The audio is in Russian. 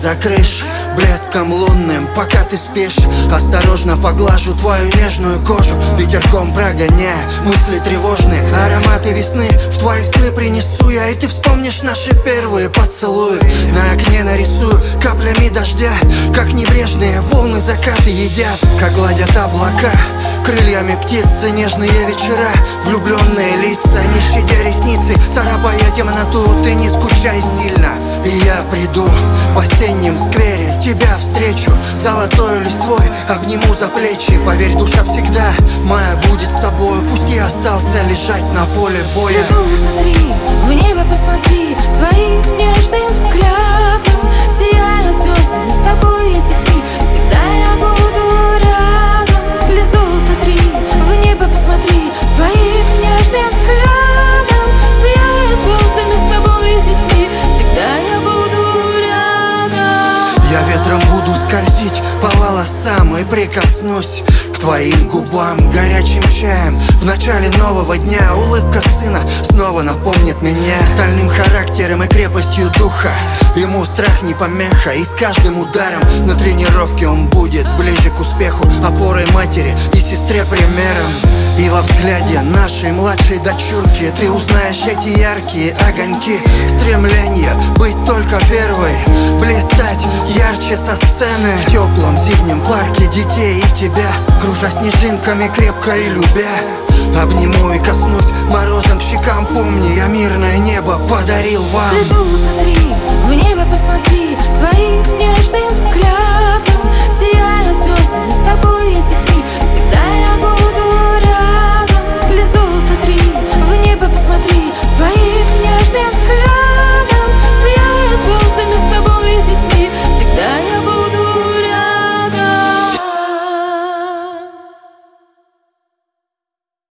закрышь блеском лунным, пока ты спишь. Осторожно поглажу твою нежную кожу, ветерком прогоняя мысли тревожные. Ароматы весны в твои сны принесу я, и ты вспомнишь наши первые поцелуи. На окне нарисую каплями дождя, как небрежные волны закаты едят, как гладят облака крыльями птицы. Нежные вечера, влюбленные лица, не щадя ресницы, царапая темноту. Ты не скучай сильно, и я приду в осеннем сквере, тебя встречу золотой листвой, обниму за плечи. Поверь, душа всегда моя будет с тобой, пусть я остался лежать на поле боя. Слезу смотри, в небо посмотри своим нежным взглядом, сияя звездами с тобой и с детьми, всегда я буду рядом. Слезу смотри, в небо посмотри своим нежным взглядом, сияя звездами с тобой и с детьми, всегда я буду рядом. Я ветром буду скользить по волосам и прикоснусь к твоим губам горячим чаем. В начале нового дня улыбка сына снова напомнит меня стальным характером и крепостью духа. Ему страх не помеха, и с каждым ударом на тренировке он будет ближе к успеху, опорой матери и сестре примером. И во взгляде нашей младшей дочурки ты узнаешь эти яркие огоньки, стремление быть только первой, блистать ярче со сцены в теплом зимнем парке детей и тебя, кружа снежинками крепко и любя. Обниму и коснусь морозом к щекам, помни, я мирное небо подарил вам. Слезу смотри, в небо посмотри своим нежным взглядом,